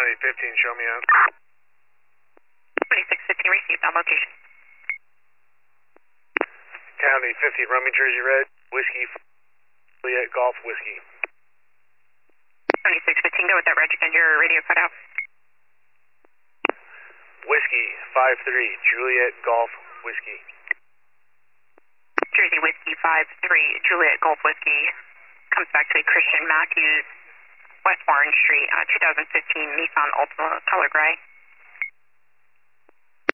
County 15, show me out. 2615 received on location. County 15, Romeo Jersey Red, Whiskey, Juliet Golf Whiskey. 2615, go with that, Roger, and your radio cut out. Whiskey 53, Juliet Golf Whiskey. Jersey Whiskey 53, Juliet Golf Whiskey. Comes back to a Christian Matthews, West Orange Street, 2015 Nissan Altima color gray.